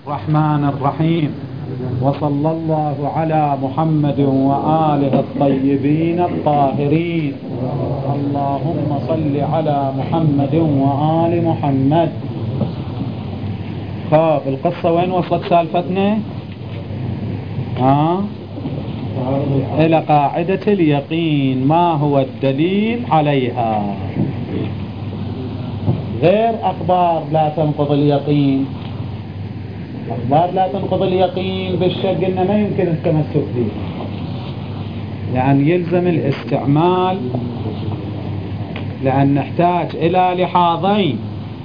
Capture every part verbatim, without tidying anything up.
الرحمن الرحيم، وصلى الله على محمد وآله الطيبين الطاهرين. اللهم صل على محمد وآل محمد. خاب القصة وين وصلت سالفتنا؟ ها؟ إلى قاعدة اليقين، ما هو الدليل عليها؟ غير أخبار لا تنقض اليقين. أخبار لا تنقض اليقين بالشك إنه ما يمكن التمسك به، يعني يلزم الاستعمال، لأن نحتاج إلى لحاظين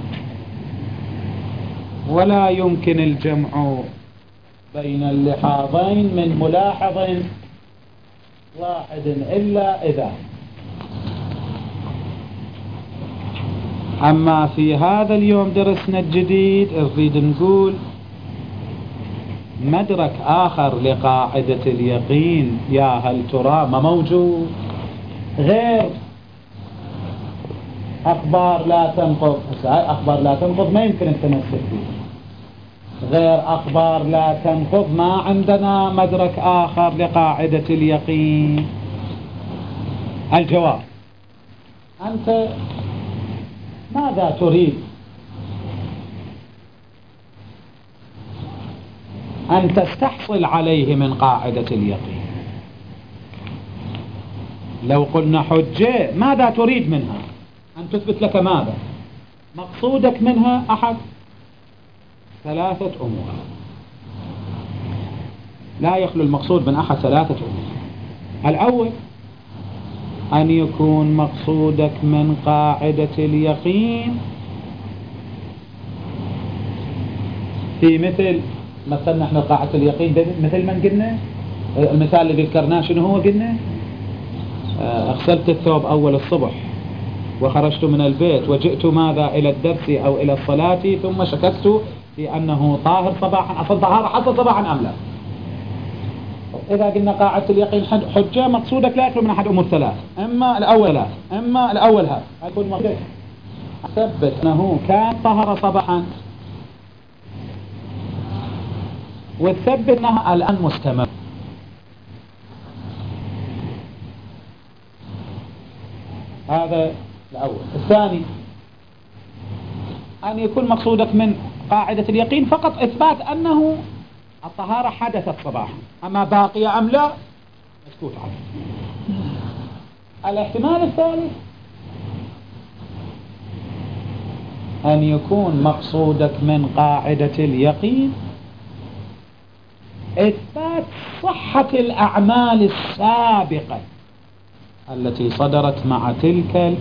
ولا يمكن الجمع بين اللحاظين من ملاحظ واحد إلا إذا. أما في هذا اليوم درسنا الجديد نريد نقول مدرك آخر لقاعدة اليقين، يا هل ترى ما موجود غير أخبار لا تنقض. أخبار لا تنقض ما يمكن التمسك به، غير أخبار لا تنقض ما عندنا مدرك آخر لقاعدة اليقين. الجواب: أنت ماذا تريد أن تستحصل عليه من قاعدة اليقين؟ لو قلنا حجة، ماذا تريد منها؟ أن تثبت لك ماذا؟ مقصودك منها أحد ثلاثة أمور، لا يخلو المقصود من أحد ثلاثة أمور. الأول أن يكون مقصودك من قاعدة اليقين في مثل مثلنا احنا قاعدة اليقين مثل من قلنا المثال اللي ذكرناه شنو هو؟ قلنا اغسلت الثوب أول الصبح وخرجت من البيت وجئت ماذا إلى الدرس أو إلى الصلاة، ثم شككت في أنه طاهر صباحا، أصل طهارة حصل صباحا أم لا؟ إذا قلنا قاعدة اليقين حجة، مقصودك لا يخلو من أحد أمور ثلاث، إما الأول لا إما الأول هذا يكون مقصودك أثبت أنه كان طهر صباحا، وتثبت أنها الآن مستمر. هذا الأول. الثاني أن يكون مقصودك من قاعدة اليقين فقط إثبات أنه الطهارة حدثت صباحا، أما باقية أم لا مسكوت عنه. الاحتمال الثالث أن يكون مقصودك من قاعدة اليقين إثبات صحة الأعمال السابقة التي صدرت مع تلك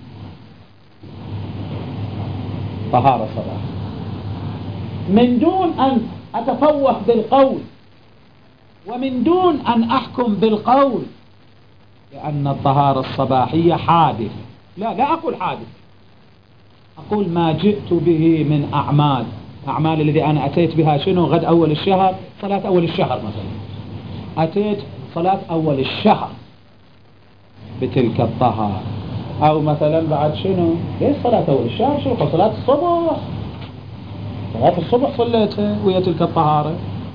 الطهارة صباحا، من دون أن أتفوه بالقول ومن دون أن أحكم بالقول لأن الطهارة الصباحية حادث. لا لا أقول حادث، أقول ما جئت به من أعمال. أعمال الذي أنا أتيت بها شنو؟ غد أول الشهر، صلاة أول الشهر مثلا، أتيت صلاة أول الشهر بتلك الطهارة، أو مثلا بعد شنو؟ ليش صلاة أول الشهر؟ شو صلاة الصبح، صلاة الصبح صليتها وهي تلك الطهارة،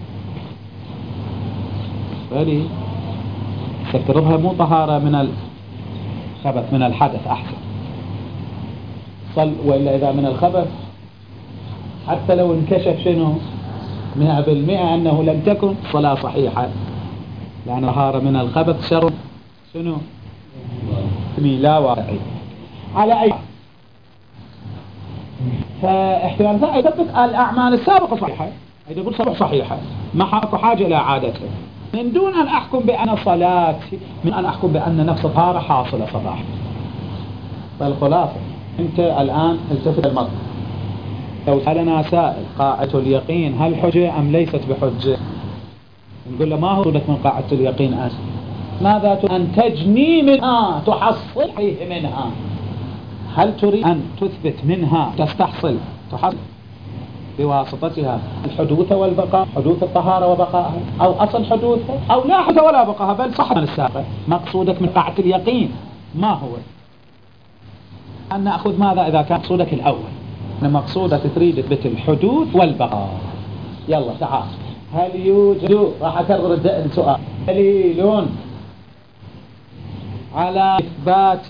فلي تفترضها مو طهارة من الخبث من الحدث أحسن صل، وإلا إذا من الخبث حتى لو انكشف شنو مئة بالمئة أنه لم تكن صلاة صحيحة، لأن طهارة من الخبث شر شنو لا واقعي. على أي فاحتمال ذا يثبت الأعمال السابقة صحيحة، يقول صبح صحيحة ما حاكو حاجة إلى عادتها، من دون أن أحكم بأن صلاة من أن أحكم بأن نفس الطهارة حاصلة صباحا. فالخلاصة أنت الآن التفت المطلب، لو سألنا سائل قاعدة اليقين هل حجة أم ليست بحجة، نقول له ما هو من قاعدة اليقين أنت؟ ماذا تريد أن تجني منها تحصل فيه منها؟ هل تريد أن تثبت منها تستحصل تحصل بواسطتها الحدوث والبقاء، حدوث الطهارة وبقائها، أو أصل حدوثها، أو لا حدوث ولا بقاها بل صح من السابق؟ مقصودك من قاعدة اليقين ما هو؟ أن نأخذ ماذا إذا كان مقصودك الأول، أن مقصودك تريد تثبت الحدوث والبقاء، يلا تعال. هل يوجد، راح أكرر السؤال، دليل على إثبات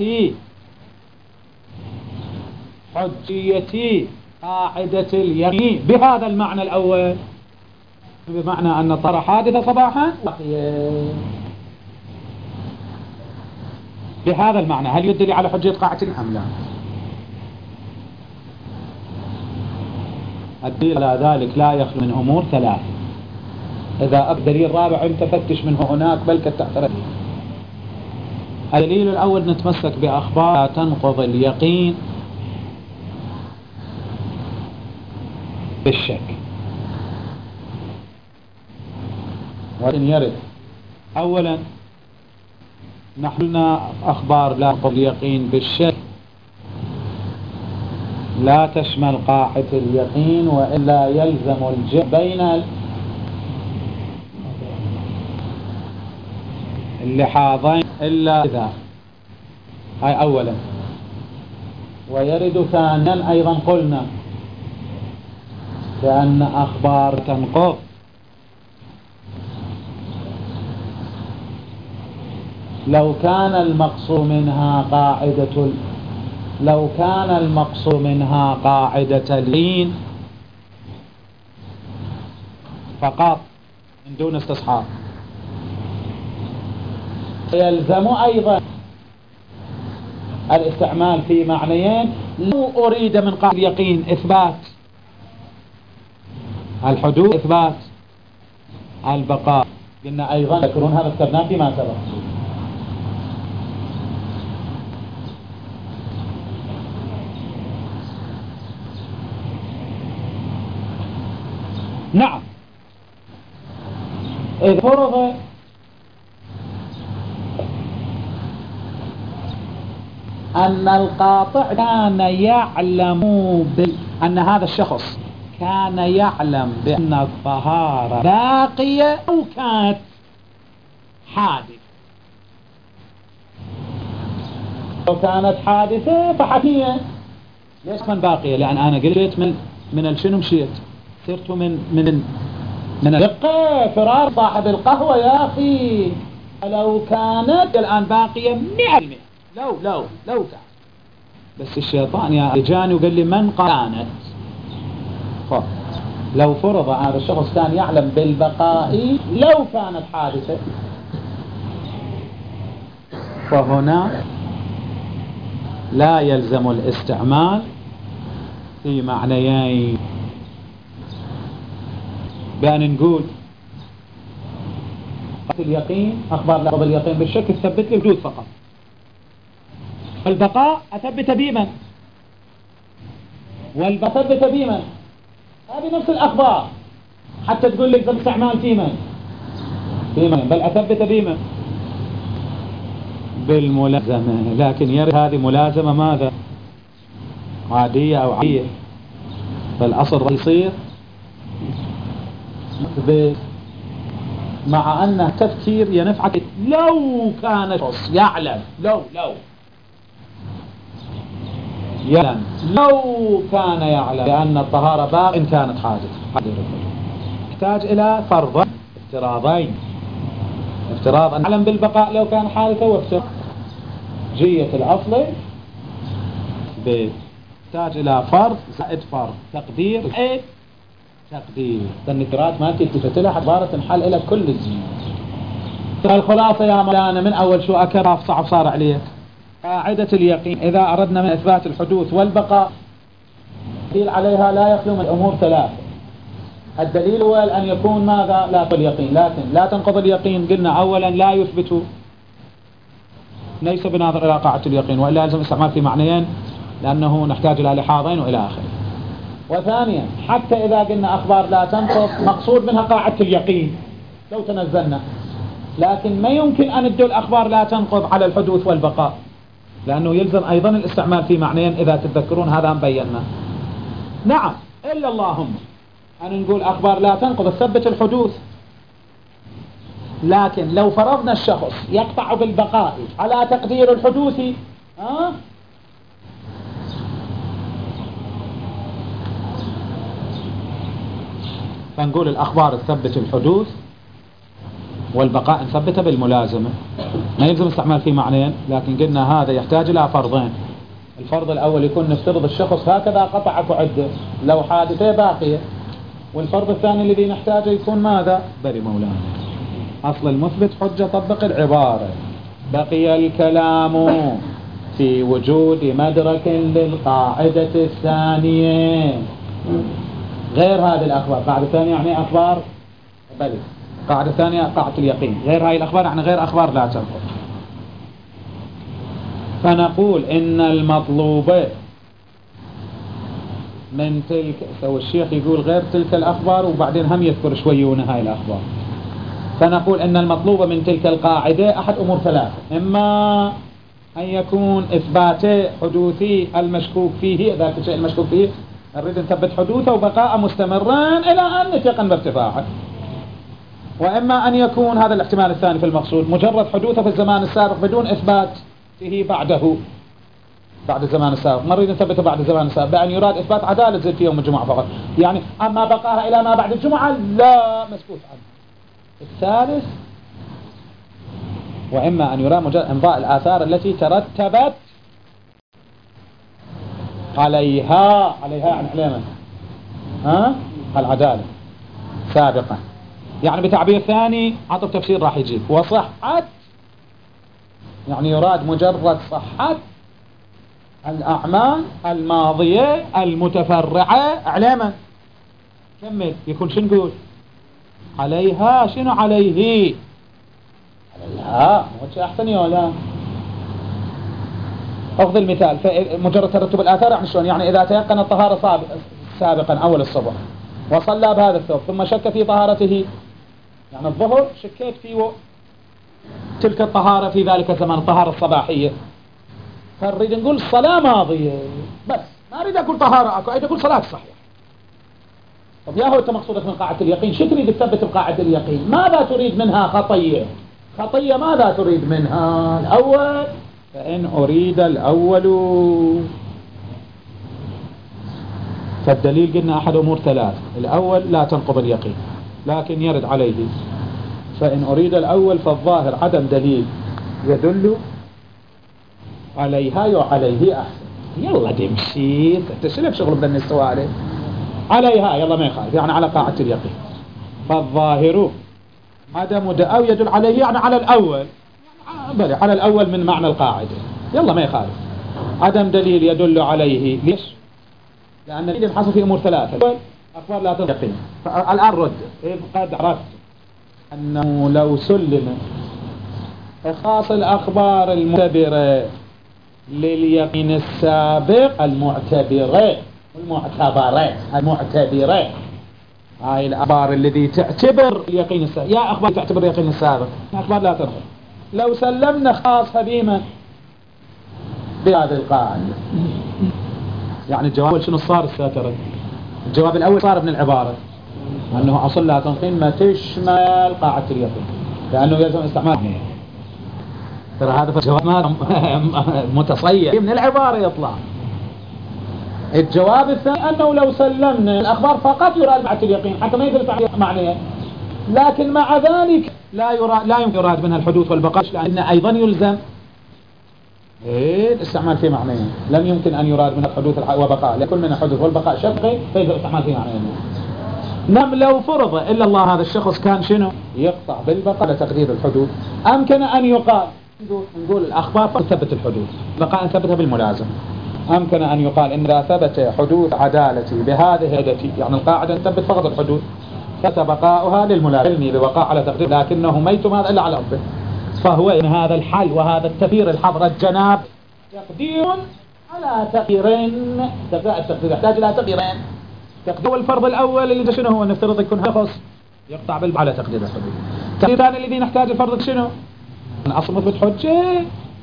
حجية قاعدة اليقين بهذا المعنى الأول، بمعنى أن الطهارة حادثة صباحا، بهذا المعنى هل يدل على حجية قاعدة أم لا؟ الدليل على ذلك لا يخلو من أمور ثلاث. إذا أبدأ دليل رابع أنت فتش منه هناك بل كالتأثير. الدليل الأول نتمسك بأخبار تنقض اليقين بالشك، وإن يرد أولا نحن أخبار لا تنقض اليقين بالشك لا تشمل قاعدة اليقين، وإلا يلزم الجمع بين اللحاظين إلا إذا، هاي أولا. ويرد ثانيا أيضا قلنا بأن أخبار تنقض لو كان المقصود منها قاعدة لو كان المقصود منها قاعدة اليقين فقط من دون استصحاب، يلزم أيضا الاستعمال في معنيين. لو أريد من قاعدة اليقين إثبات الحدوث إثبات البقاء، قلنا أيضا تذكرون هذا ذكرناه فيما سبق. نعم، إذا فرض أن القاطع كان يعلم أن هذا الشخص كان يعلم بأن الطهارة باقية أو كانت حادثة. لو كانت حادثة فحتمية. ليش من باقية؟ لأن أنا قلت من من الشنو مشيت صرت من من من الدقة فرار صاحب القهوة يا أخي. لو كانت الآن باقية مئة بالمئة لو لو لو كان، بس الشيطان يا جاني وقال لي من كانت. خب لو فرض هذا الشخص كان يعلم بالبقاء لو كانت حادثة، فهنا لا يلزم الاستعمال في معنيين، بأن نقول اليقين أخبار لفظ اليقين بالشك تثبت لي الوجود فقط، البقاء أثبت بمن والبثبت بمن، هذه نفس الأخبار حتى تقول لك ذا استعمال في من في من بل أثبت بمن بالملازمة. لكن يرى هذه ملازمة ماذا عادية أو عادية، فالأصل يصير مع أنه تفكير ينفعك لو كان شخص يعلم لو لو يعلم لو كان يعلم بأن الطهارة باق إن كانت حادثة، يحتاج إلى فرض افتراضين، افتراض أن يعلم بالبقاء لو كان حادثة، وافتراض جية الأصل يحتاج إلى فرض زائد فرض تقدير زائد تقدير. النكرات ما تلتفت لها عبارة تنحل إلى كل الزيوت. الخلاصة يا مولانا من أول شو أكبر صعب صار عليك قاعدة اليقين إذا أردنا من إثبات الحدوث والبقاء دليل عليها لا يخلو من أمور ثلاثة. الدليل هو أن يكون ماذا لا تنقض اليقين، لكن لا تنقض اليقين قلنا أولا لا يثبت ليس بناظر إلى قاعدة اليقين، وإلا يلزم استعمال في معنيين لأنه نحتاج إلى لحاظين وإلى آخره. وثانيا حتى إذا قلنا أخبار لا تنقض مقصود منها قاعدة اليقين لو تنزلنا، لكن ما يمكن أن ندل أخبار لا تنقض على الحدوث والبقاء، لأنه يلزم أيضا الاستعمال في معنيين إذا تتذكرون هذا مبينا. نعم إلا اللهم أن نقول أخبار لا تنقض تثبت الحدوث، لكن لو فرضنا الشخص يقطع بالبقاء على تقدير الحدوث ها فنقول الأخبار تثبت الحدوث والبقاء نثبته بالملازمة. ما يلزم استعمال فيه معنيين، لكن قلنا هذا يحتاج إلى فرضين. الفرض الأول يكون نفترض الشخص هكذا قطع عدة لو حادثة باقية، والفرض الثاني الذي نحتاجه يكون ماذا؟ بل مولانا أصل المثبت حجة طبق العبارة. بقي الكلام في وجود مدرك للقاعدة الثانية غير هذه الأخبار. قاعدة ثانية يعني أخبار بل، قاعدة ثانية قاعدة اليقين، غير هاي الأخبار يعني غير أخبار لا تنقض. فنقول إن المطلوب من تلك، سوى الشيخ يقول غير تلك الأخبار وبعدين هم يذكر شويون هاي الأخبار. فنقول إن المطلوب من تلك القاعدة أحد أمور ثلاثة: إما أن يكون إثبات حدوثي المشكوك فيه، ذاك الشيء المشكوك فيه نريد نثبت حدوثه وبقاء مستمرا إلى أن نتيقن بارتفاعه، وإما أن يكون هذا الاحتمال الثاني في المقصود مجرد حدوثه في الزمان السابق بدون إثباته بعده بعد الزمان السابق. نريد نثبته بعد الزمان السابق بأن يراد إثبات عدالة زي في يوم الجمعة فقط، يعني أما بقاها إلى ما بعد الجمعة لا مسكوت عنه. الثالث وإما أن يراد مجرد إمضاء الآثار التي ترتبت عليها عليها عن علينا ها العدالة سابقا. يعني بتعبير ثاني عطف تفسير راح يجيب وصحت، يعني يراد مجرد صحة الأعمال الماضية المتفرعة عليما. كمل يكون شو نقول عليها؟ شنو عليه؟ عليها وجه أحسن ولا أخذ المثال. مجرد ترتب الآثار يعني شلون؟ يعني إذا تيقن الطهارة سابقا أول الصبح وصلى بهذا الثوب ثم شك في طهارته، يعني الظهر شكيت في تلك الطهارة في ذلك الزمان الطهارة الصباحية، فنريد نقول الصلاة ماضية بس، ما أريد أقول طهارة أكو، أريد أقول صلاة صحيحة. طب يا هو أنت مقصودك من قاعدة اليقين شو تريد تثبت بقاعدة اليقين؟ ماذا تريد منها خطية؟ خطية ماذا تريد منها؟ الأول فإن أريد الأول، فالدليل قلنا أحد أمور ثلاث: الأول لا تنقض اليقين لكن يرد عليه، فإن أريد الأول فالظاهر عدم دليل يدل عليها وعليه أحسن. يلا تمشي تسلب شغل بدن السوالف عليها، يلا ما يخالف يعني على قاعدة اليقين. فالظاهر عدم أو يدل عليه يعني على الأول، بلى على الأول من معنى القاعدة، يلا ما يخالف. عدم دليل يدل عليه، ليش؟ لأن الدليل حصل في أمور ثلاثة: أخبار لا تنقض اليقين. الآن رد إذ قد عرفت أنه لو سلم إخاص الأخبار المعتبرة لليقين السابق، المعتبرة والمعتبرات المعتبرة هاي الأخبار الذي تعتبر اليقين السابق، يا أخبار تعتبر اليقين السابق أخبار لا تنقض، لو سلمنا خاص بما بهذه القاعدة. يعني الجواب شنو صار الساترة؟ الجواب الأول صار من العبارة أنه أصل لا تنقين ما تشمل قاعدة اليقين، لأنه يلزم استعمال. ترى هذا الجواب متصير من العبارة يطلع. الجواب الثاني أنه لو سلمنا الأخبار فقط يراد بعد اليقين حتى ما يدل معنيه، لكن مع ذلك لا يراد لا يمكن يراد منها الحدوث والبقاء، لأن أيضا يلزم إيه الاستعمال في معنيه. لم يمكن أن يراد منها الحدوث والبقاء، لكل من الحدوث والبقاء شرطي فيجب الاستعمال في معنيه. نعم لو فرض إلا الله هذا الشخص كان شنو يقطع بالبقاء لتقدير الحدوث، أمكن أن يقال نقول الأخبار تثبت الحدوث بقاء ثبتها بالملازم. أمكن أن يقال إن إذا ثبت حدوث عدالتي بهذه هدتي، يعني القاعدة تثبت فقط الحدوث، فتبقاؤها للملازم ببقاء على تقدير، لكنه ميت هذا إلا على أرضه. فهو إن هذا الحل وهذا التفير الحضر الجناب تقدير على تقديرين، التقدير يحتاج إلى تقديرين. تقدير الفرض الأول اللي شنو هو؟ نفترض يكون شخص يقطع بالبقاء على تقدير الحدوث. التقدير الثاني الذي نحتاج الفرض شنو؟ الأصل مثبت حجة.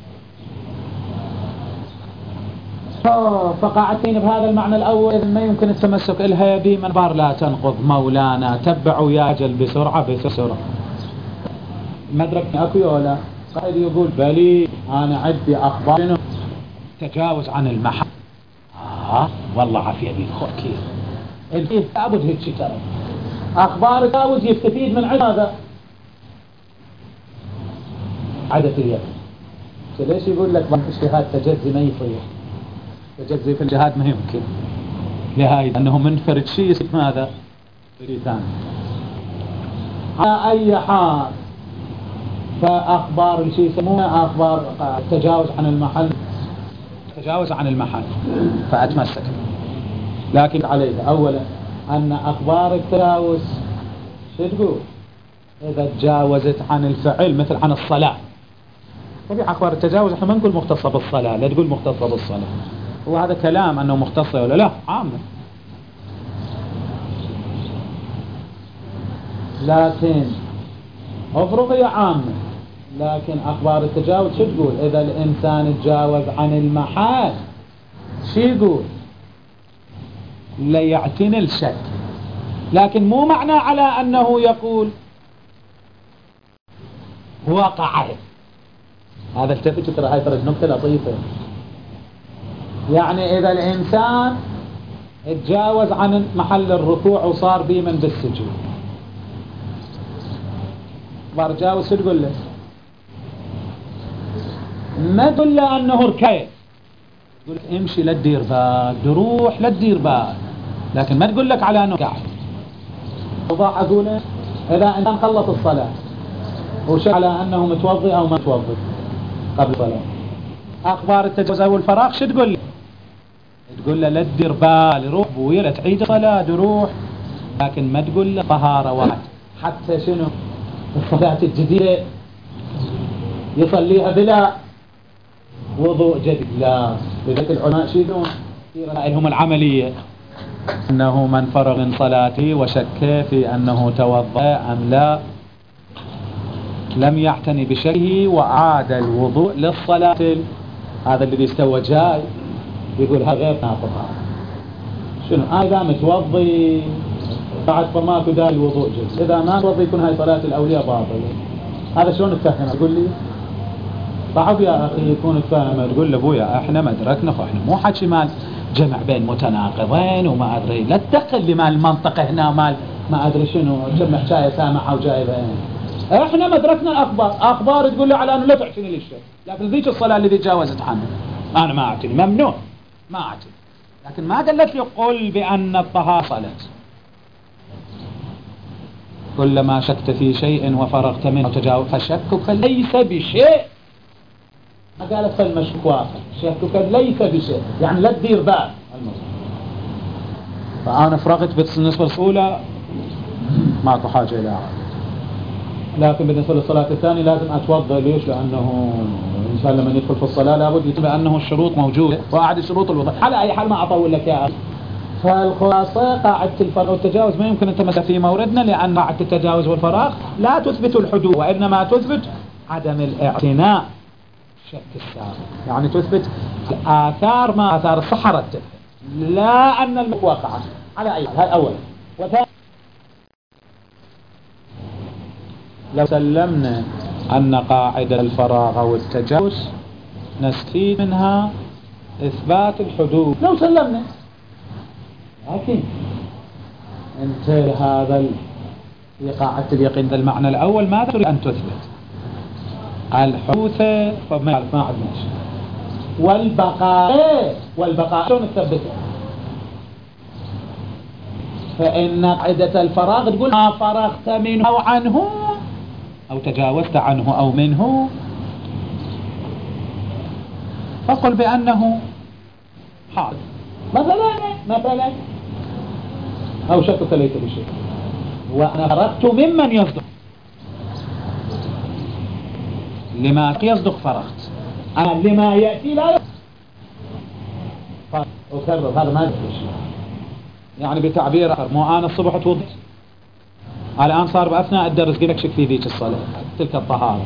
فقاعتين بهذا المعنى الأول إذن ما يمكن التمسك إلها يبي من بار لا تنقض مولانا. تبعوا يا جل بسرعة بسرعة. مدركني أكو ولا قائد يقول بلي أنا عندي أخبار تجاوز عن المحل. آه والله عافية بي خور كيف الفيه أبد هيك ترى أخبار التجاوز يستفيد من علم هذا عادة اليقين. ليش يقول لك اجتهاد تجزي ما يصير؟ تجزي في الجهاد ما يمكن، لهذا أنه منفرد شيء يصير ماذا؟ شيء ثاني. على أي حال فأخبار الشيء يسمونها أخبار التجاوز عن المحل، تجاوز عن المحل فأتمسك. لكن عليه أولا أن أخبار التجاوز شو تقول؟ إذا تجاوزت عن الفعل مثل عن الصلاة، طبيعي أخبار التجاوز احنا ما نقول مختصة بالصلاة، لا تقول مختصة بالصلاة، وهذا كلام أنه مختصة ولا لا عامة. لكن أفرض هي عامة، لكن أخبار التجاوز شو تقول؟ إذا الإنسان تجاوز عن المحال شو يقول؟ لا يعتني الشك، لكن مو معنى على أنه يقول وقع. هذا التفت ترى هاي ترى نكتة لطيفة. يعني إذا الإنسان تجاوز عن محل الركوع وصار بيمن بالسجود، أخبار تجاوز شو تقول له؟ ما تقول له أنه ركع، تقول امشي لا تدير بال، تروح لا تدير بال، لكن ما تقول لك على أنه قاعد. وضع أقول إذا إنسان خلص الصلاة وشك على أنه متوضئ أو ما متوضئ قبل الصلاة، أخبار التجاوز أو الفراغ شو تقول له؟ تقول له لا تدير بال، روح بويا لا تعيد الصلاة تروح، لكن ما تقول له طهارة واحد. حتى شنو الصلاة الجديدة يصليها بلا وضوء جديد، لا. لذلك العلماء شو يقولون في رأيهم العملية أنه من فرغ من صلاته وشك في أنه توضأ أم لا لم يعتني بشكه وأعاد الوضوء للصلاة. هذا الذي استوى جاي يقول هذا غير ناقض. شنو هذا متوضي بعد فماكو داعي الوضوء جديد، إذا ما توضي يكون هاي صلاة الأولياء باطلة. هذا شلون تفهم؟ تقول لي صعب يا أخي يكون تفهم. تقول لأبويا احنا ما أدركنا، فاحنا مو حكي مال جمع بين متناقضين وما أدري، لا تدخل لي مال المنطقة هنا مال ما أدري شنو جمع حكاية سامحة وجايبة. احنا ما أدركنا الأخبار، أخبار تقول لي على أنه لا تعتني للشيء، لكن ذيك الصلاة الذي تجاوزت عنه أنا ما أعتني، ممنوع ما أعتني. لكن ما قالت لي قل بأن الطهارة صلت. كلما شكت في شيء وفرغت منه وتجاوز فشكك ليس بشيء. ما قالت فالمشكوك واقع، شكك ليس بشيء، يعني لا تدير بال. فأنا فرغت بالنسبة الأولى ماكو حاجة إلى عاد، لكن بالنسبة للصلاة الثانية لازم أتوضأ. ليش؟ لأنه الإنسان لما يدخل في الصلاة لابد يتبع أنه الشروط موجودة وأعد شروط الوضوء. على أي حال ما أطول لك يا أخي، فالخلاصة قاعدة الفراغ والتجاوز ما يمكن أن تمس في موردنا، لأن قاعدة التجاوز والفراغ لا تثبت الحدود، وإنما تثبت عدم الاعتناء شك السابق، يعني تثبت آثار ما آثار الصحة رتب، لا أن الموقع. على أي حال هاي أولا. وثانيا لو سلمنا أن قاعدة الفراغ والتجاوز نستفيد منها إثبات الحدود، لو سلمنا، لكن انت هذا في قاعدة اليقين ذا المعنى الأول ما تريد أن تثبت الحدوث، فما يعرف ما عاد ماشي. والبقاء والبقاء شلون تثبته؟ فإن قاعدة الفراغ تقول ما فرغت منه أو عنه أو تجاوزت عنه أو منه فقل بأنه حاضر. مثلا مثلا أو شكك ليس بشيء، وأنا فرغت ممن يصدق. لما يصدق فرغت، أنا لما يأتي لا يصدق. أكرر هذا ما يصدق شيء. يعني بتعبير آخر، مو أنا الصبح توضيت الآن صار بأثناء الدرس قلت شك في ذيك الصلاة تلك الطهارة.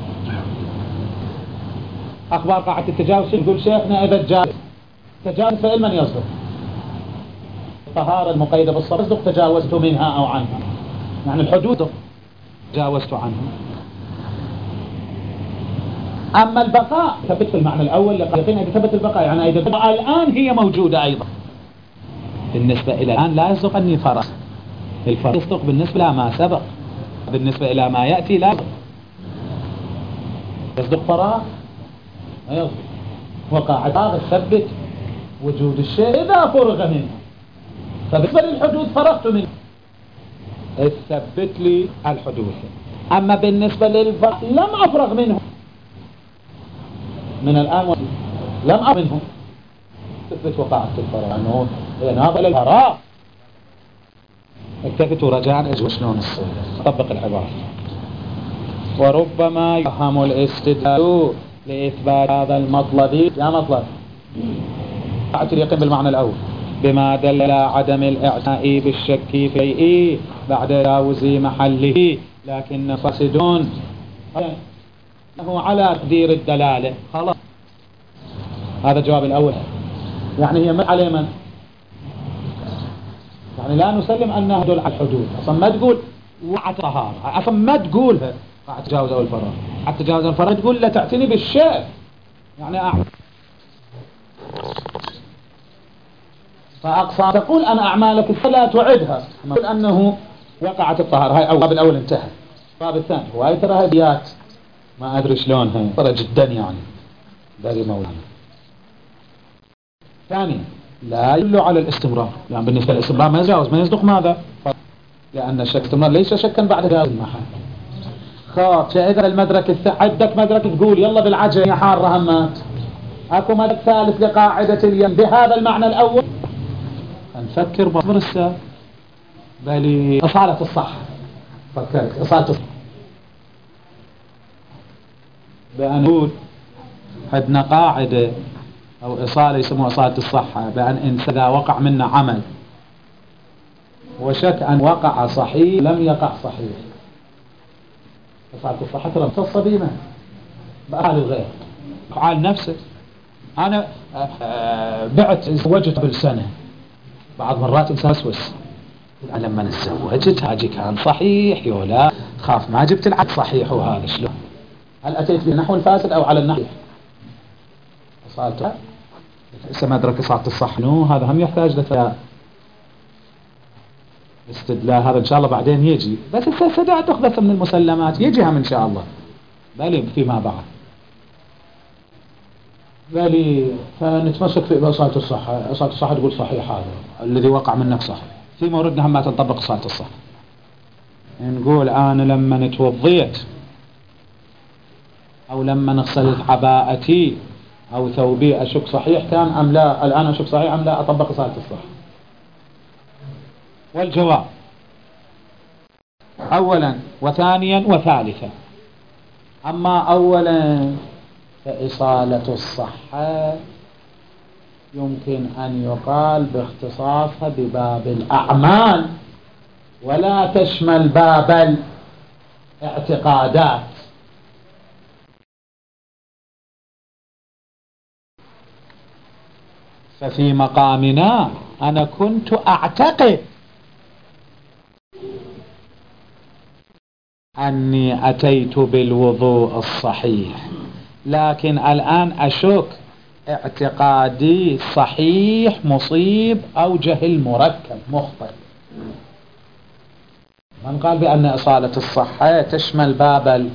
أخبار قاعدة التجاوز يقول شيخنا إذا تجاوز تجاوز فإن من يصدق الطهارة المقيدة بالصلاة يصدق تجاوزت منها أو عنها، يعني الحدود تجاوزت عنها. أما البقاء ثبت في المعنى الأول لقينا بثبت البقاء، يعني إذا الآن هي موجودة أيضا بالنسبة إلى الآن لا يصدق أني فرغت، الفرق يصدق بالنسبة إلى ما سبق، بالنسبة إلى ما يأتي لا يصدق فراغ، ما يصدق. وقاعد هذا تثبت وجود الشيء إذا فرغ منه، فبالنسبة للحدوث فرغت منه، تثبت لي الحدوث. أما بالنسبة للفرق لم أفرغ منه، من الآن لم أفرغ منه، تثبت وقاعة الفراغ أنه يناظر الفراغ. اكتفت رجاء أجل شلون الصورة طبق العبارة. وربما يفهم الاستدلال لإثبات هذا المطلب يا مطلب قاعدة اليقين بالمعنى الأول بما دل على عدم الاعتناء بالشك فيه بعد تجاوز محله، لكن فاسدون أنه على تقدير الدلالة. خلاص هذا الجواب الأول. يعني هي من على من؟ يعني لا نسلم أنها تدل على الحدود، أصلا ما تقول وقعت طهارة، أصلا ما تقولها قاعد تجاوز أو الفراغ، قاعد تجاوز الفراغ تقول لا تعتني بالشيء، يعني أعمل فأقصى تقول أنا أعمالك لا تعدها، تقول أنه وقعت الطهارة. هاي الباب الأول انتهى. الباب الثاني وهي ترى هديات ما أدري شلونها ترى جدا يعني داري مولانا. ثاني لا يدل على الاستمرار، يعني بالنسبة للاستمرار ما يجاوز ما يصدق ماذا؟ لأن الشك استمرار ليس شكا بعد جواز المحل. خاف إذا المدرك الث... عندك مدرك تقول يلا بالعجل يا حارة همات، أكو مدرك ثالث لقاعدة اليم بهذا المعنى الأول. نفكر بفرصة بل أصالة الصح، فكرت أصالة الصح بأن نقول عندنا قاعدة أو إصالة يسموها إصالة الصحة، بأن إن إذا وقع منا عمل وشك أن وقع صحيح لم يقع صحيح، إصالة الصحة ترى مختصة بما بأفعال الغير، أفعال نفسه. أنا بعت زوجت بالسنة، بعض مرات إنسان وسوس لما نتزوجت هاجي كان صحيح يولا خاف ما جبت العقد صحيح، وهذا شلون؟ هل أتيت بنحو الفاسد أو على النحو؟ إصالة لسه ما أدرك إصالة الصح نو، هذا هم يحتاج لثلاث استدلال. هذا إن شاء الله بعدين يجي، بس السداء تأخذ من المسلمات يجي هم إن شاء الله بالي فيما بعد. بالي فنتمسك في إصالة الصحة. إصالة الصحة تقول صحيح هذا الذي وقع منك صح، في موردنا هم ما تنطبق إصالة الصحة. نقول أنا لما نتوضيت أو لما نغسلت عباءتي أو ثوبي أشك صحيح كان أم لا، الآن أشك صحيح أم لا، أطبق إصالة الصحة. والجواب أولا وثانيا وثالثا. أما أولا فإصالة الصحة يمكن أن يقال باختصاصها بباب الأعمال ولا تشمل باب الاعتقادات. ففي مقامنا أنا كنت أعتقد أني أتيت بالوضوء الصحيح، لكن الآن أشك اعتقادي صحيح مصيب أو جهل مركب مخطئ. من قال بأن إصالة الصحة تشمل باب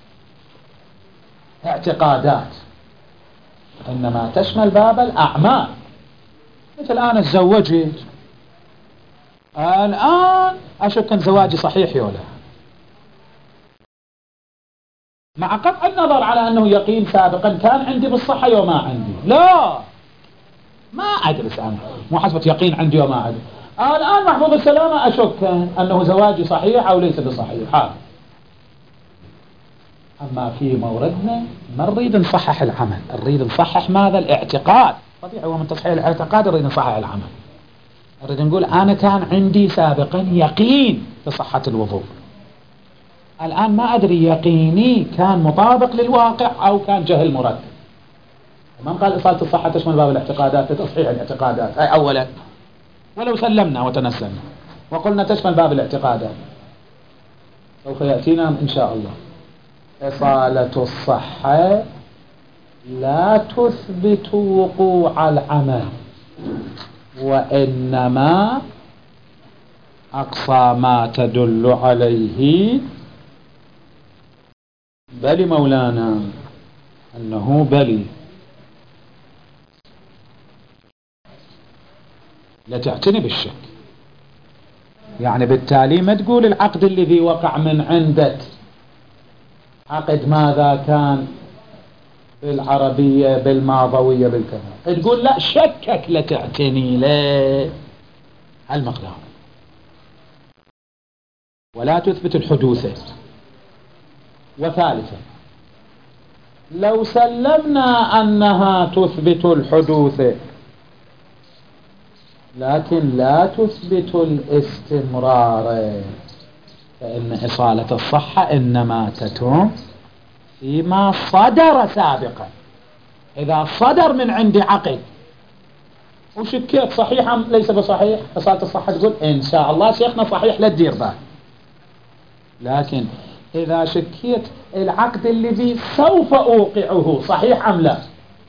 الاعتقادات، إنما تشمل باب الأعمال. مثل أنا تزوجت الآن أشك أن زواجي صحيح يولا، مع قطع النظر على أنه يقين سابقا كان عندي بالصحة وما عندي، لا ما أدرس أنا مو حسبة يقين عندي وما أدري. الآن محفوظ السلامة أشك أنه زواجي صحيح أو ليس بصحيح هذا. أما في موردنا ما نريد نصحح العمل، نريد نصحح ماذا؟ الاعتقاد. طبيعي ومن تصحيح الاعتقاد نريد نصحح العمل. نريد نقول أنا كان عندي سابقا يقين بصحة الوضوء، الآن ما أدري يقيني كان مطابق للواقع أو كان جهل مركب. من قال إصالة الصحة تشمل باب الاعتقادات لتصحيح الاعتقادات؟ أي أولا ولو سلمنا وتنسلنا وقلنا تشمل باب الاعتقادات سوف يأتينا إن شاء الله. إصالة الصحة لا تثبت وقوع العمل، وإنما أقصى ما تدل عليه بل مولانا أنه بلي، لا تعتني بالشك. يعني بالتالي ما تقول العقد الذي وقع من عندك عقد ماذا كان، بالعربية بالماضوية بالكذا، تقول لا شكك لا تعتني لا المقدار، ولا تثبت الحدوث. وثالثا لو سلمنا أنها تثبت الحدوث لكن لا تثبت الاستمرار، فإن إصالة الصحة إنما تتم فيما صدر سابقا. إذا صدر من عندي عقد وشكيت صحيح أم ليس بصحيح، إصالة الصحة تقول إن شاء الله شيخنا صحيح لا تدير بال. لكن إذا شكيت العقد الذي سوف أوقعه صحيح أم لا،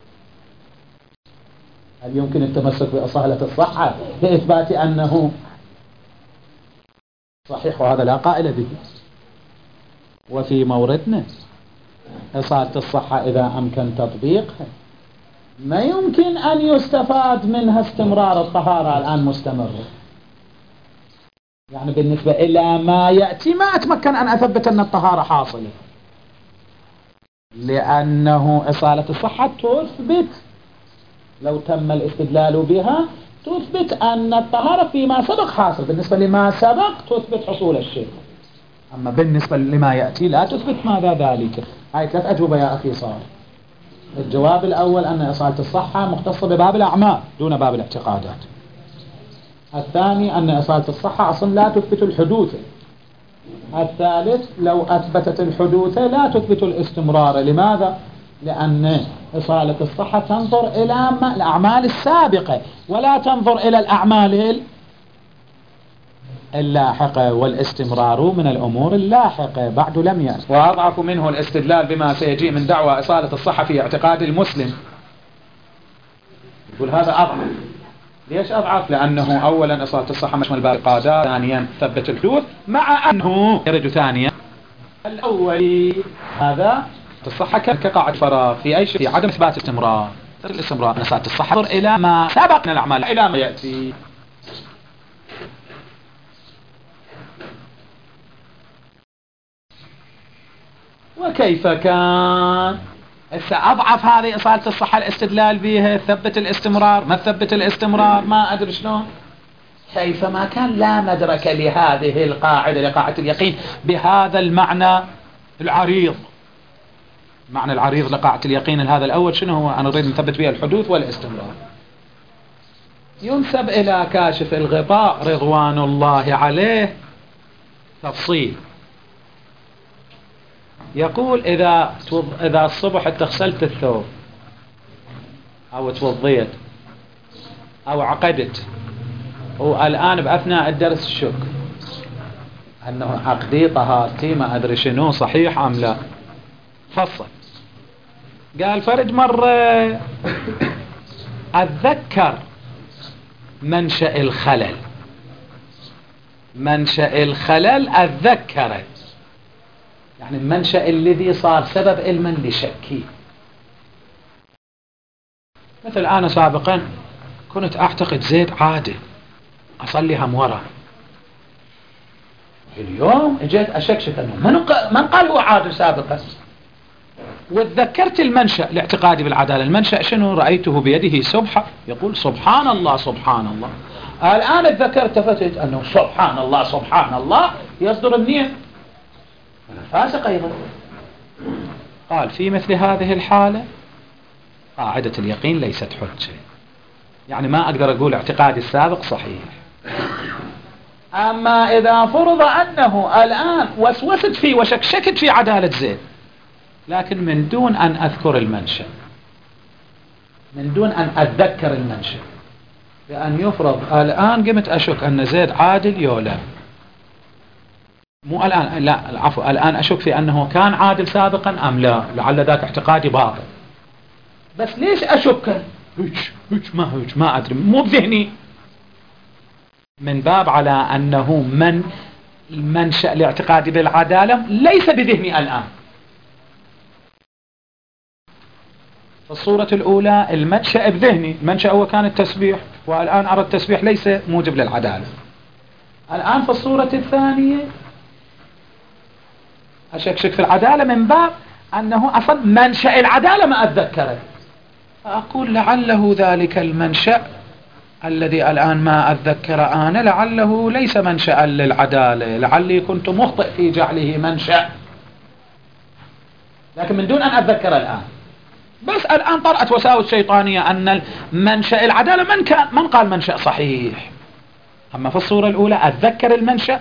هل يمكن التمسك بأصالة الصحة لإثبات أنه صحيح؟ وهذا لا قائل به. وفي موردنا إصالة الصحة إذا أمكن تطبيقها ما يمكن أن يستفاد منها استمرار الطهارة الآن مستمرة. يعني بالنسبة إلى ما يأتي ما أتمكن أن أثبت أن الطهارة حاصلة، لأنه إصالة الصحة تثبت لو تم الاستدلال بها تثبت أن الطهارة فيما سبق حاصل. بالنسبة لما سبق تثبت حصول الشيء، أما بالنسبة لما يأتي لا تثبت ماذا ذلك. هاي ثلاث أجوبة يا أخي صار. الجواب الأول أن إصالة الصحة مختصة بباب الأعمال دون باب الاعتقادات. الثاني أن إصالة الصحة أصلا لا تثبت الحدوث. الثالث لو أثبتت الحدوث لا تثبت الاستمرار. لماذا؟ لأن إصالة الصحة تنظر إلى الأعمال السابقة ولا تنظر إلى الأعمال اللاحقة، والاستمرار من الأمور اللاحقة بعد لم يأتي. وأضعف منه الاستدلال بما سيجي من دعوى إصالة الصحة في اعتقاد المسلم. يقول هذا أضعف. ليش أضعف؟ لأنه أولا إصالة الصحة مشمل بالاعتقادات، ثانيا ثبت الحدوث، مع أنه يرد ثانيا الأول هذا الصحة كقاعدة فراغ في أي شيء، في عدم إثبات استمرار. الاستمرار إصالة الصحة إلى ما سبق من الأعمال إلى ما يأتي. وكيف كان أضعف هذه إصالة الصحة الاستدلال بها ثبت الاستمرار ما ثبت الاستمرار ما أدري شلون. كيفما كان لا مدرك لهذه القاعدة لقاعدة اليقين بهذا المعنى العريض. معنى العريض لقاعدة اليقين هذا الأول شنو هو؟ أنا أريد نثبت بها الحدوث والاستمرار. ينسب إلى كاشف الغطاء رضوان الله عليه تفصيل، يقول إذا إذا الصبح تغسلت الثوب أو توضيت أو عقدت والآن بأثناء الدرس الشك أنه عقدي طهارتي ما أدري شنو صحيح أم لا، فصل. قال فرج مرة أتذكر منشأ الخلل منشأ الخلل أتذكره، يعني المنشأ الذي صار سبب علما لشكي. مثل أنا سابقا كنت أعتقد زيد عادل أصلي هم ورا، اليوم اجيت أشكشك أنه من قال هو عادل سابقا، وتذكرت المنشأ الاعتقادي بالعدالة. المنشأ شنو؟ رأيته بيده سبحة يقول سبحان الله سبحان الله. الآن اتذكرت فتت أنه سبحان الله سبحان الله يصدر منين؟ أنا فاسق أيضا. قال في مثل هذه الحالة قاعدة اليقين ليست حجة، يعني ما أقدر أقول اعتقادي السابق صحيح. أما إذا فرض أنه الآن وسوست فيه وشكشكت في عدالة زيد لكن من دون أن أذكر المنشأ، من دون أن أتذكر المنشأ، لأن يفرض الآن قمت أشك أن زيد عادل يولا، مو الآن، لا العفو، الآن أشك في أنه كان عادل سابقا أم لا، لعل ذاك اعتقادي باطل. بس ليش أشك؟ هيك هيك ما هيك ما أدري، مو بذهني، من باب على أنه من المنشأ الاعتقادي بالعدالة ليس بذهني الآن. في الصورة الأولى المنشأ بذهني، المنشأ هو كان التسبيح، والآن أرى التسبيح ليس موجب للعدالة. الآن في الصورة الثانية أشكشك في العدالة من باب أنه أصلا منشأ العدالة ما أتذكره، فأقول لعله ذلك المنشأ الذي الآن ما أتذكر أنا لعله ليس منشأ للعدالة، لعلي كنت مخطئ في جعله منشأ، لكن من دون أن أتذكر الآن. بس الآن طرأت وساوس شيطانية أن منشأ العدالة من كان من قال منشأ صحيح. أما في الصورة الأولى أتذكر المنشأ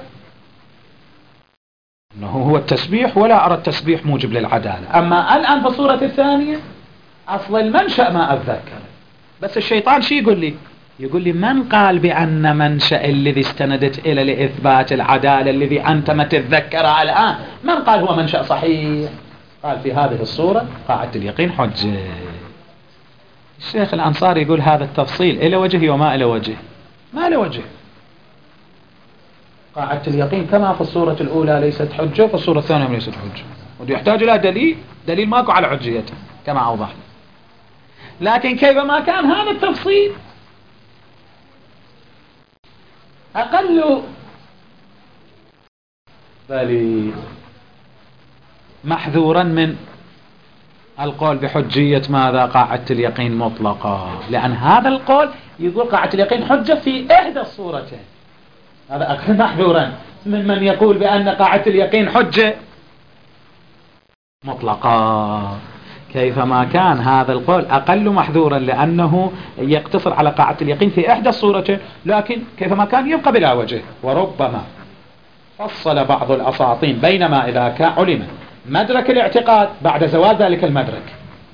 أنه هو التسبيح، ولا أرى التسبيح موجب للعدالة. أما الآن في الصورة الثانية أصل المنشأ ما أتذكر، بس الشيطان شي يقول لي؟ يقول لي من قال بأن منشأ الذي استندت إلى لإثبات العدالة الذي أنت ما تتذكره الآن، من قال هو منشأ صحيح؟ قال في هذه الصورة قاعدة اليقين حجة. الشيخ الأنصاري يقول هذا التفصيل إلى وجه وما إلى وجه، ما إلى وجه. قاعدة اليقين كما في الصورة الأولى ليست حجة، في الصورة الثانية ليست حجة، ودي يحتاج إلى دليل، دليل ماكو على حجيته كما أوضحنا. لكن كيفما كان هذا التفصيل أقل دليل محذورا من القول بحجية ماذا؟ قاعدة اليقين مطلقة، لأن هذا القول يقول قاعدة اليقين حجة في إحدى الصورتين، هذا أقل محذورا من من يقول بأن قاعدة اليقين حجة مطلقة. كيفما كان هذا القول أقل محذورا لأنه يقتصر على قاعدة اليقين في إحدى الصورتين، لكن كيفما كان يبقى بلا وجه. وربما فصل بعض الأساطين بينما إذا كان علم مدرك الاعتقاد بعد زوال ذلك المدرك،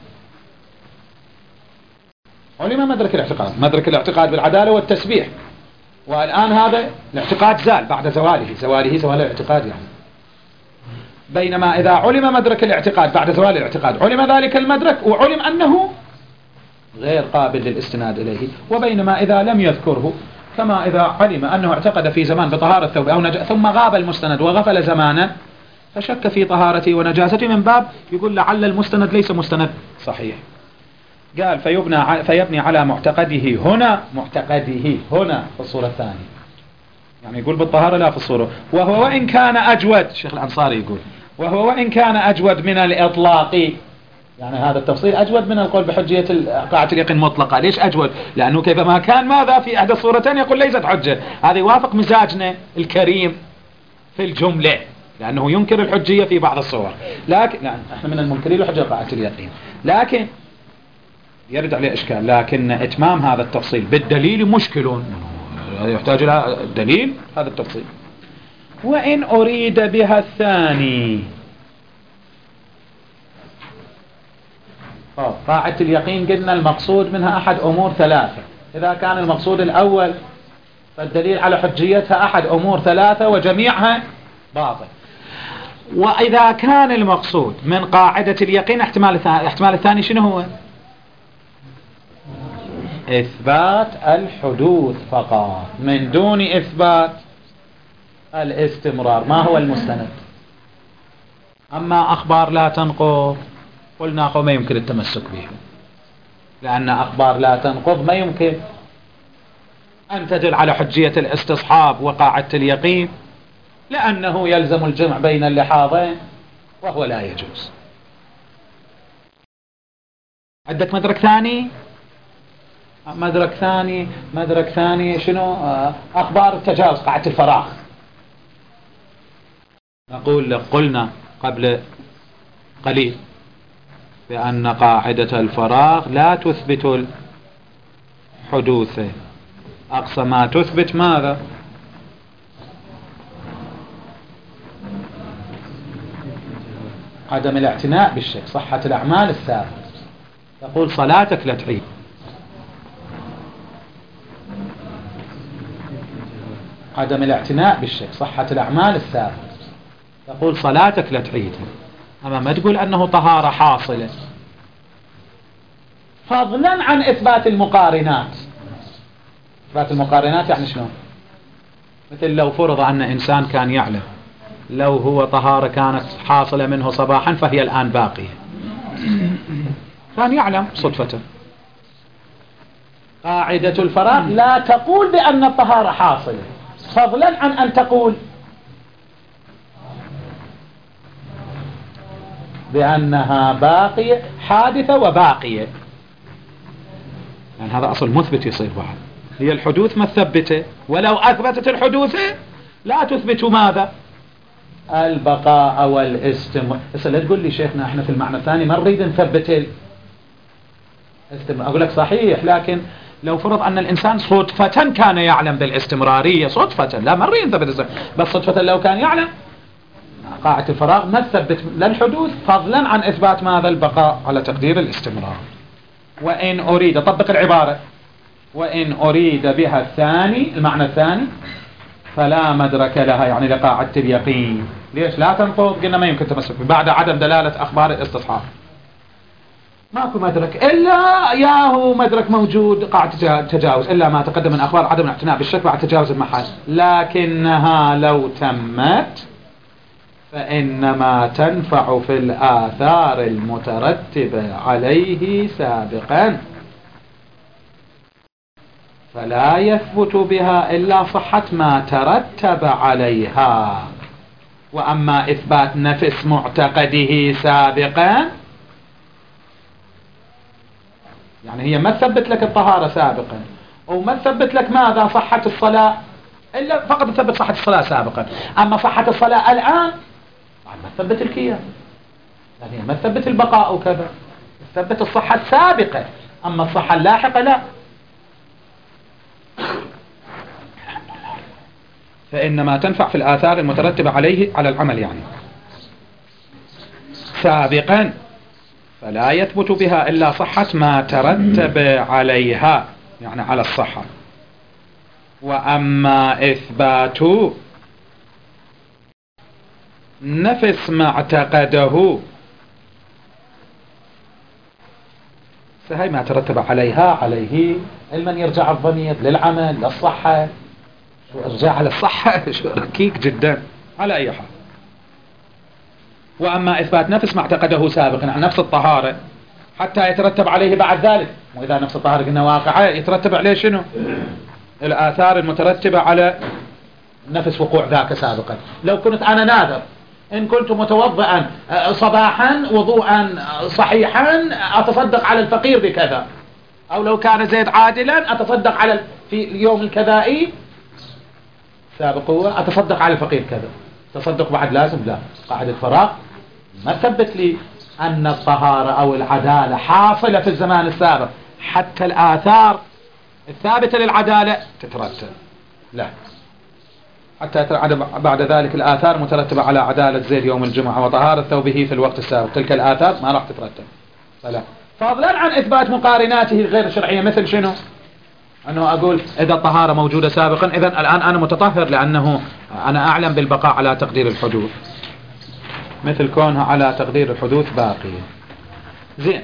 علم مدرك الاعتقاد، مدرك الاعتقاد بالعدالة والتسبيح، والآن هذا الاعتقاد زال بعد زواله، زواله زوال الاعتقاد يعني. بينما إذا علم مدرك الاعتقاد بعد زوال الاعتقاد علم ذلك المدرك وعلم أنه غير قابل للاستناد إليه. وبينما إذا لم يذكره، كما إذا علم أنه اعتقد في زمان بطهارة ثوبه أو نجاسة ثم غاب المستند وغفل زمانا فشك في طهارته ونجاسته، من باب يقول لعل المستند ليس مستند صحيح. قال فيبنى فيبني على معتقده هنا، معتقده هنا في الصورة الثانية، يعني يقول بالطهارة لا في الصورة. وهو وإن كان أجود، الشيخ الأنصاري يقول وهو وإن كان أجود من الإطلاق، يعني هذا التفصيل أجود من القول بحجية قاعدة اليقين مطلقة. ليش أجود؟ لأنه كيفما كان ماذا في أحد الصورتين يقول ليست حجة، هذا يوافق مزاجنا الكريم في الجملة، لأنه ينكر الحجية في بعض الصور، لكن يعني احنا من المنكرين لحجة قاعدة اليقين، لكن يرد عليه إشكال. لكن إتمام هذا التفصيل بالدليل مشكل، يحتاج إلى دليل هذا التفصيل. وإن أريد بها الثاني، قاعدة اليقين قلنا المقصود منها أحد أمور ثلاثة. إذا كان المقصود الأول فالدليل على حجيتها أحد أمور ثلاثة وجميعها باطل. وإذا كان المقصود من قاعدة اليقين احتمال الثاني، احتمال الثاني شنو هو؟ إثبات الحدوث فقط من دون إثبات الاستمرار. ما هو المستند؟ أما أخبار لا تنقض قلنا ما يمكن التمسك بها، لأن أخبار لا تنقض ما يمكن أن تدل على حجية الاستصحاب وقاعدة اليقين، لأنه يلزم الجمع بين اللحاظين وهو لا يجوز. عندك مدرك ثاني؟ مدرك ثاني مدرك ثاني شنو؟ أخبار التجاوز، قاعدة الفراغ. نقول قلنا قبل قليل بأن قاعدة الفراغ لا تثبت الحدوث، أقصى ما تثبت ماذا؟ عدم الاعتناء بالشيء، صحة الأعمال الثابتة. تقول صلاتك لا تعيد، عدم الاعتناء بالشيء، صحة الأعمال الثابتة. تقول صلاتك لا تعيدها، أما ما تقول أنه طهارة حاصلة. فضلا عن إثبات المقارنات. إثبات المقارنات يعني شنو؟ مثل لو فرض أن إنسان كان يعلم لو هو طهارة كانت حاصلة منه صباحا فهي الآن باقية، كان يعلم صدفة. قاعدة الفراغ لا تقول بأن الطهارة حاصلة، فضلا عن أن تقول بأنها باقية، حادثة وباقية. يعني هذا أصل مثبت يصير بعد. هي الحدوث ما تثبته، ولو أثبتت الحدوث لا تثبت ماذا؟ البقاء والاستمرار. بس لا تقول لي شيخنا احنا في المعنى الثاني ما نريد نثبت الاستمرار. أقول لك صحيح، لكن لو فرض أن الإنسان صدفة كان يعلم بالاستمرارية، صدفة، لا ما نريد نثبت، بس صدفة لو كان يعلم، قاعدة الفراغ ما تثبت لا الحدوث فضلا عن إثبات ماذا؟ البقاء على تقدير الاستمرار. وإن أريد أطبق العبارة، وإن أريد بها الثاني، المعنى الثاني، فلا مدرك لها، يعني لقاعدة اليقين. ليش لا تنفض؟ قلنا ما يمكن تمسك بعد عدم دلالة أخبار الاستصحاب، ماكو مدرك إلا ياهو مدرك موجود قاعدة تجاوز، إلا ما تقدم من أخبار عدم الاعتناء بالشك بعد تجاوز المحال. لكنها لو تمت فإنما تنفع في الآثار المترتبة عليه سابقا، فلا يثبت بها إلا صحة ما ترتب عليها. وأما إثبات نفس معتقده سابقا، يعني هي ما تثبت لك الطهارة سابقا، وما تثبت لك ماذا؟ صحة الصلاة، إلا فقط تثبت صحة الصلاة سابقا. أما صحة الصلاة الآن ما تثبت الكيان، يعني ما تثبت البقاء وكذا، تثبت الصحة السابقة، أما الصحة اللاحقة لا. فإنما تنفع في الآثار المترتبة عليه على العمل يعني سابقا، فلا يثبت بها إلا صحة ما ترتب عليها، يعني على الصحة. وأما إثبات نفس ما اعتقده، فهي ما ترتب عليها عليه علما يرجع الضمير للعمل للصحة. شو ارجع على الصحة؟ شو ركيك جدا. على أي حال، وأما إثبات نفس ما اعتقده سابقا عن نفس الطهارة حتى يترتب عليه بعد ذلك، وإذا نفس الطهارة قلنا واقعة يترتب عليه شنو؟ الآثار المترتبة على نفس وقوع ذاك سابقا. لو كنت أنا ناذر إن كنت متوضئا صباحا وضوءا صحيحا أتصدق على الفقير بكذا، أو لو كان زيد عادلا أتصدق على في اليوم الكذائي سابق هو أتصدق على الفقير كذا. تصدق بعد لازم؟ لا. قاعدة الفراغ ما تثبت لي أن الطهارة أو العدالة حاصلة في الزمان السابق حتى الآثار الثابتة للعدالة تترتب، لا. حتى بعد ذلك الآثار مترتبة على عدالة زيد يوم الجمعة وطهارة ثوبه في الوقت السابق، تلك الآثار ما راح تترتب، فلا. فضلا عن إثبات مقارناته غير شرعية، مثل شنو؟ أنه أقول إذا الطهارة موجودة سابقا إذن الآن أنا متطهر لأنه أنا أعلم بالبقاء على تقدير الحدوث، مثل كونها على تقدير الحدوث باقية. زين.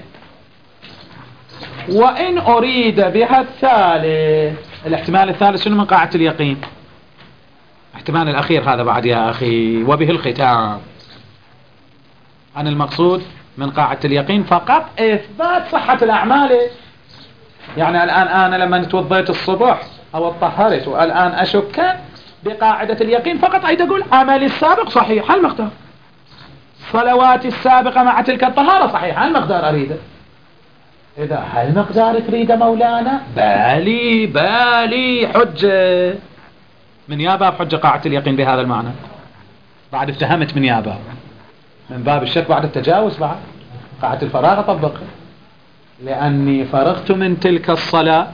وإن أريد بها الثالث، الاحتمال الثالث شنو من قاعدة اليقين؟ احتمال الأخير هذا بعد يا أخي، وبه الختام عن المقصود من قاعدة اليقين فقط إثبات صحة الأعمال. يعني الآن أنا لما توضيت الصبح أو اطهرت والآن أشك بقاعدة اليقين فقط أريد أقول عملي السابق صحيح المقدار، صلواتي السابقة مع تلك الطهارة صحيح المقدار أريده. إذا هالمقدار تريده مولانا بالي بالي حجة. من يا باب حجة قاعدة اليقين بهذا المعنى؟ بعد افتهمت من يا باب، من باب الشك بعد التجاوز، بعد قاعدة الفراغ أطبقها لأني فرغت من تلك الصلاة،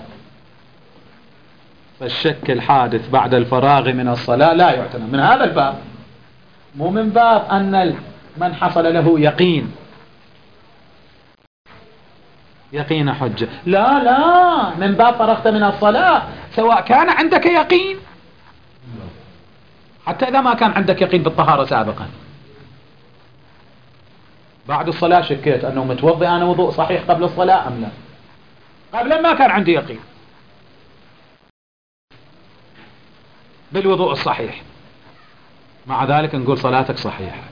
فالشك الحادث بعد الفراغ من الصلاة لا يعتنى من هذا الباب، مو من باب أن من حصل له يقين يقين حجة، لا لا، من باب فرغت من الصلاة سواء كان عندك يقين، حتى إذا ما كان عندك يقين بالطهارة سابقا، بعد الصلاة شكيت أنه متوضئ أنا وضوء صحيح قبل الصلاة أم لا، قبل ما كان عندي يقين. بالوضوء الصحيح، مع ذلك نقول صلاتك صحيحة.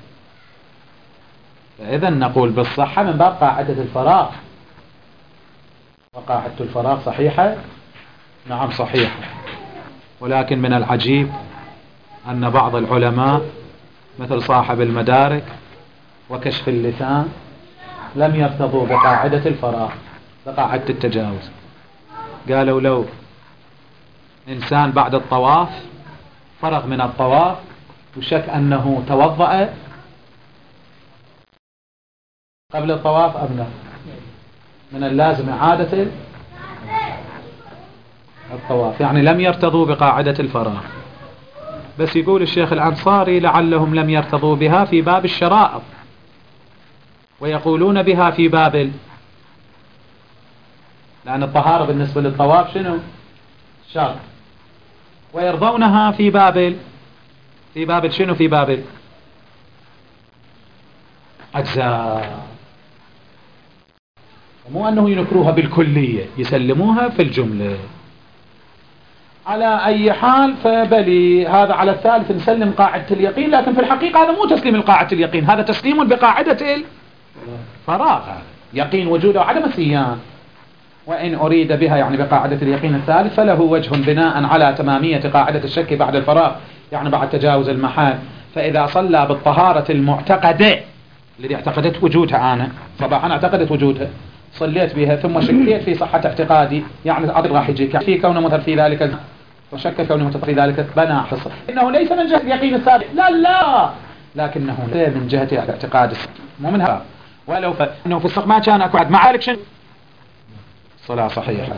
فإذا نقول بالصحة من باب قاعدة الفراغ. وقاعدة الفراغ صحيحة؟ نعم صحيحة. ولكن من العجيب أن بعض العلماء مثل صاحب المدارك وكشف اللسان لم يرتضوا بقاعدة الفراغ، بقاعدة التجاوز. قالوا لو إنسان بعد الطواف فرغ من الطواف وشك أنه توضأ قبل الطواف أم لا، من اللازم إعادة الطواف، يعني لم يرتضوا بقاعدة الفراغ. بس يقول الشيخ الأنصاري لعلهم لم يرتضوا بها في باب الشرائط، ويقولون بها في باب ال... لأن الطهارة بالنسبة للطواف شنو؟ شرط. ويرضونها في باب ال... في باب ال... شنو في باب ال... أجزاء. مو أنه ينكروها بالكلية، يسلموها في الجملة. على أي حال فبلي هذا على الثالث نسلم قاعدة اليقين، لكن في الحقيقة هذا مو تسليم القاعدة اليقين، هذا تسليم بقاعدة الفراغ، يقين وجوده وعدم السيان. وإن أريد بها يعني بقاعدة اليقين الثالث فله وجه بناء على تمامية قاعدة الشك بعد الفراغ، يعني بعد تجاوز المحال. فإذا صلى بالطهارة المعتقدة الذي اعتقدت وجودها، أنا صباحا اعتقدت وجودها، صليت بها ثم شكيت في صحة اعتقادي، يعني أضرب راح يجيك في كونه مثل في ذلك وشك كونه مثل في ذلك بنى حصة، إنه ليس من جهة اليقين السابق، لا لا، لكنه من جهة الاعتقاد مو منها. ولو فإنه في السق ما كان أكو عد معالك شنو صلاة صحيحة.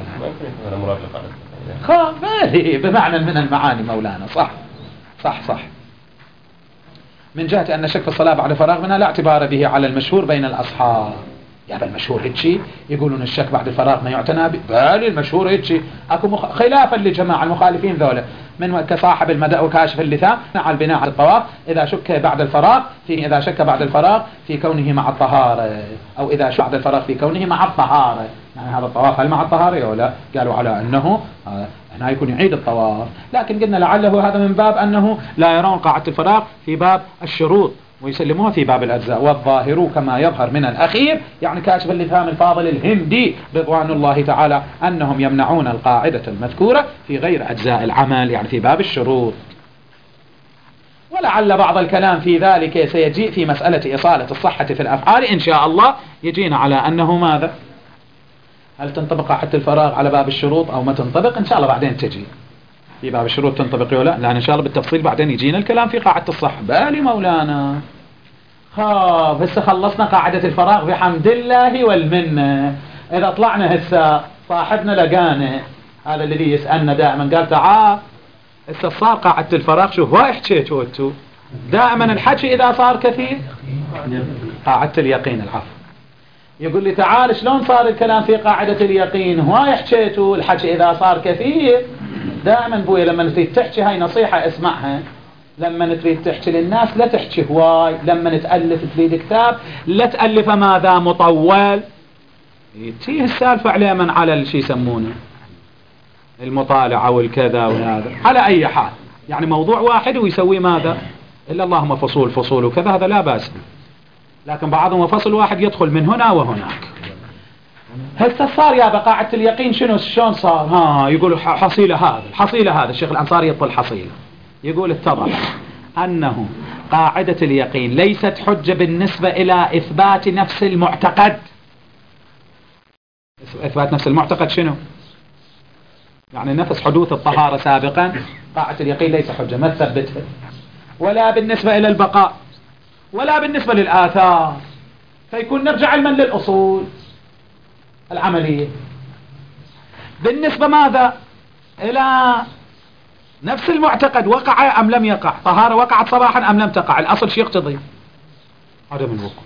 خافه بمعنى من المعاني مولانا، صح صح صح. من جهة أن شك في الصلاة بعد فراغ منها لا اعتبار به على المشهور بين الأصحاب. يعني المشهور هيك يقولون الشك بعد الفراغ ما يعتنى به، بل المشهور هيك اكو مخ... خلافا لجماعة المخالفين ذولا من كصاحب المدى وكاشف اللثام على البناء على الطواف إذا شك بعد الفراغ في إذا شك بعد الفراغ في كونه مع الطهارة، أو إذا شك بعد الفراغ في كونه مع الطهارة، يعني هذا الطواف هل مع الطهارة أو لا؟ قالوا على أنه هنا يكون يعيد الطواف، لكن قلنا لعله هذا من باب أنه لا يرون قاعدة الفراغ في باب الشروط ويسلموها في باب الأجزاء. والظاهر كما يظهر من الأخير يعني كاشف اللثام الفاضل الهندي رضوان الله تعالى أنهم يمنعون القاعدة المذكورة في غير أجزاء العمل، يعني في باب الشروط. ولعل بعض الكلام في ذلك سيجيء في مسألة إصالة الصحة في الأفعال إن شاء الله، يجينا على أنه ماذا، هل تنطبق قاعدة الفراغ على باب الشروط أو ما تنطبق، إن شاء الله بعدين تجي في باب الشروط تنطبق ولا لا، إن شاء الله بالتفصيل بعدين يجينا الكلام في قاعدة الصحة. بالي مولانا خاف هسه خلصنا قاعدة الفراغ بحمد الله والمنة. إذا طلعنا هسه صاحبنا لقانا هذا الذي يسألنا دائما قال تعال هسه صار قاعدة الفراغ، شوف واي حكيتوا انتو دائما الحكي إذا صار كثير قاعدة اليقين العفو. يقول لي تعال شلون صار الكلام في قاعدة اليقين، هواي حكيتوا الحكي إذا صار كثير. دائما بويا لما تريد تحكي هاي نصيحة اسمعها، لما تريد تحكي للناس لا تحكي هواي، لما تألف تريد كتاب لا تألف ماذا مطول، تيه السالفة عليه من على الشي يسمونه المطالعة والكذا وهذا. على أي حال يعني موضوع واحد ويسوي ماذا إلا اللهم فصول فصول وكذا، هذا لا بأس، لكن بعضهم فصل واحد يدخل من هنا وهناك. هسه صار يا بقاعة اليقين شنو شلون صار؟ ها يقول حصيلة هذا الحصيلة هذا الشيخ الأنصاري يطل حصيلة، يقول اتضح أنه قاعدة اليقين ليست حجة بالنسبة إلى إثبات نفس المعتقد. إثبات نفس المعتقد شنو؟ يعني نفس حدوث الطهارة سابقا قاعدة اليقين ليس حجة ما تثبتها، ولا بالنسبة إلى البقاء ولا بالنسبة للآثار، فيكون نرجع علما للأصول العملية. بالنسبة ماذا إلى نفس المعتقد وقع أم لم يقع، طهارة وقعت صباحا أم لم تقع، الأصل شيء يقتضي عدم الوقوع.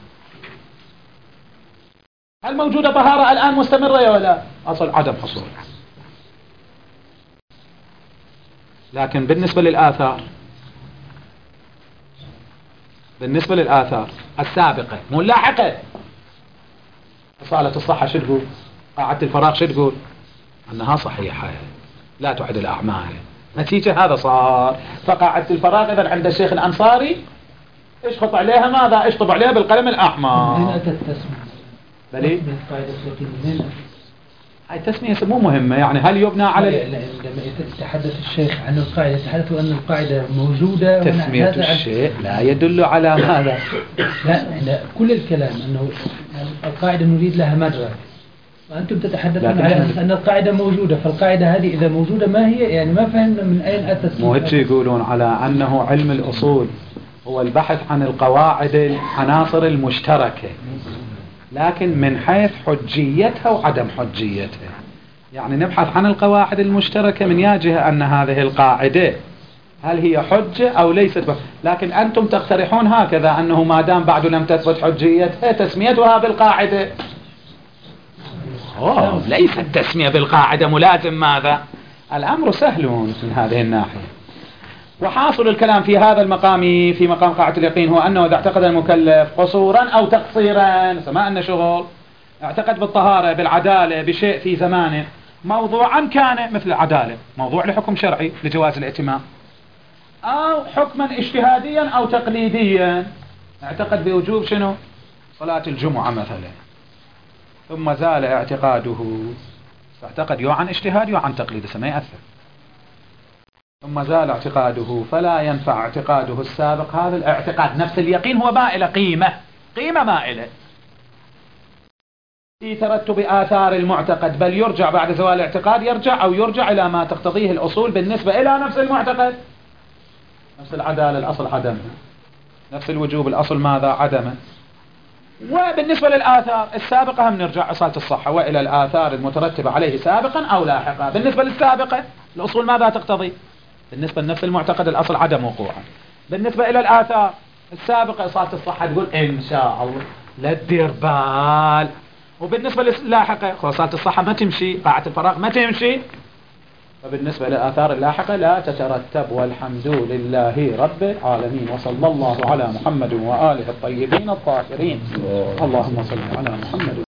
هل موجودة طهارة الآن مستمرة يا ولا؟ أصل عدم حصول. لكن بالنسبة للآثار بالنسبة للآثار السابقة مو اللاحقة، إصالة الصحة شو تقول؟ قاعدة الفراغ شو تقول؟ أنها صحيحة لا تعد الأعمال، نتيجة هذا صار. فقاعدة الفراغ إذا عند الشيخ الأنصاري اشخط عليها ماذا؟ اشطب عليها بالقلم الأحمر. من أتى التسمية؟ بلي؟ من قاعدة اليقين من أتى؟ هاي التسمية مو مهمة، يعني هل يبنى على ال... عندما يتحدث الشيخ عن القاعدة يتحدث أن القاعدة موجودة. تسمية الشيء لا يدل على ماذا؟ لا لا كل الكلام أنه القاعدة نريد لها مدرك، وأنتم تتحدثون على أن القاعدة موجودة، فالقاعدة هذه إذا موجودة ما هي يعني ما فهمنا من أين أتت. مو هيك يقولون على أنه علم الأصول هو البحث عن القواعد العناصر المشتركة، لكن من حيث حجيتها وعدم حجيتها. يعني نبحث عن القواعد المشتركة من جهة أن هذه القاعدة هل هي حجة أو ليست بحجة. لكن أنتم تقترحون هكذا أنه ما دام بعد لم تثبت حجيتها تسميتها بالقاعدة. أوه ليس التسمية بالقاعدة ملازم ماذا؟ الأمر سهل من هذه الناحية. وحاصل الكلام في هذا المقام في مقام قاعدة اليقين هو أنه إذا اعتقد المكلف قصورا أو تقصيرا، ما أنه شغل، اعتقد بالطهارة بالعدالة بشيء في زمانه موضوعا كان مثل العدالة موضوع لحكم شرعي لجواز الائتمام، أو حكما اجتهاديا أو تقليديا، اعتقد بوجوب شنو؟ صلاة الجمعة مثلا، ثم زال اعتقاده، اعتقد يو عن اجتهاد يو عن تقليد، ما يأثر، ثم زال اعتقاده فلا ينفع اعتقاده السابق. هذا الاعتقاد نفس اليقين هو مائل قيمة قيمة مائلة في ترتب آثار المعتقد، بل يرجع بعد زوال الاعتقاد يرجع أو يرجع إلى ما تقتضيه الأصول بالنسبة إلى نفس المعتقد. نفس العدالة الأصل عدمه، نفس الوجوب الأصل ماذا؟ عدمه. وبالنسبة للآثار السابقة هم نرجع أصالة الصحة وإلى الآثار المترتبة عليه سابقا أو لاحقا. بالنسبة للسابقة الأصول ماذا تقتضي؟ بالنسبة لنفس المعتقد الأصل عدم وقوعا. بالنسبة إلى الآثار السابقة أصالة الصحة تقول إن شاء الله لا تدير بال. وبالنسبة لللاحقة أصالة الصحة ما تمشي، قاعدة الفراغ ما تمشي. فبالنسبة للآثار اللاحقة لا تترتب. والحمد لله رب العالمين، وصلى الله على محمد وآله الطيبين الطاهرين. اللهم صل على محمد.